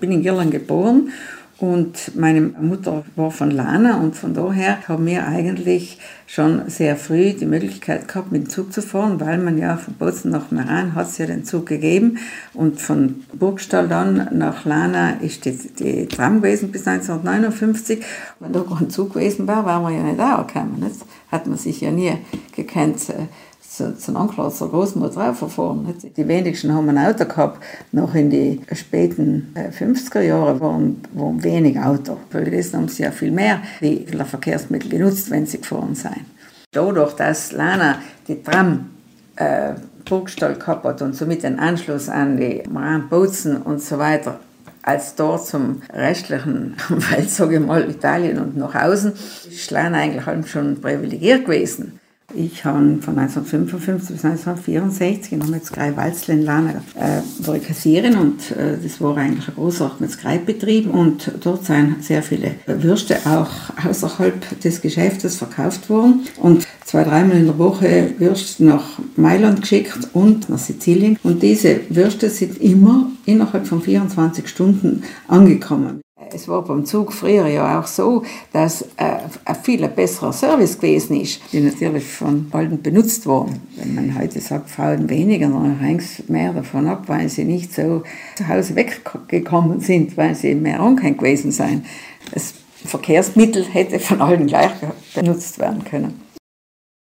bin in Irland geboren und meine Mutter war von Lana und von daher haben wir eigentlich schon sehr früh die Möglichkeit gehabt, mit dem Zug zu fahren, weil man ja von Bozen nach Meran hat es ja den Zug gegeben und von Burgstall dann nach Lana ist die Tram gewesen bis 1959. Wenn da kein Zug gewesen wäre, wären wir ja nicht angekommen. Nicht? Hat man sich ja nie gekannt, zu Anklar, zur Großmutter raufgefahren. Die wenigsten haben ein Auto gehabt. Noch in die späten 50er Jahre waren wenig Auto. Währenddessen haben sie ja viel mehr die Verkehrsmittel genutzt, wenn sie gefahren sind. Dadurch, dass Lana die Tram Burgstall gehabt hat und somit den Anschluss an die Bozen und so weiter, als dort zum restlichen Welt, sage ich mal, Italien und nach außen, ist Lana eigentlich schon privilegiert gewesen. Ich habe von 1955 bis 1964 in der Metzgerei Walzl in Lana war ich Kassierin und das war eigentlich ein großer Metzgereibetrieb und dort sind sehr viele Würste auch außerhalb des Geschäftes verkauft worden und 2-3 Mal in der Woche Würste nach Mailand geschickt und nach Sizilien und diese Würste sind immer innerhalb von 24 Stunden angekommen. Es war beim Zug früher ja auch so, dass ein viel besserer Service gewesen ist, die natürlich von allen benutzt wurden. Wenn man heute sagt, Frauen weniger, dann hängt es mehr davon ab, weil sie nicht so zu Hause weggekommen sind, weil sie mehr angehängt gewesen sind. Das Verkehrsmittel hätte von allen gleich benutzt werden können.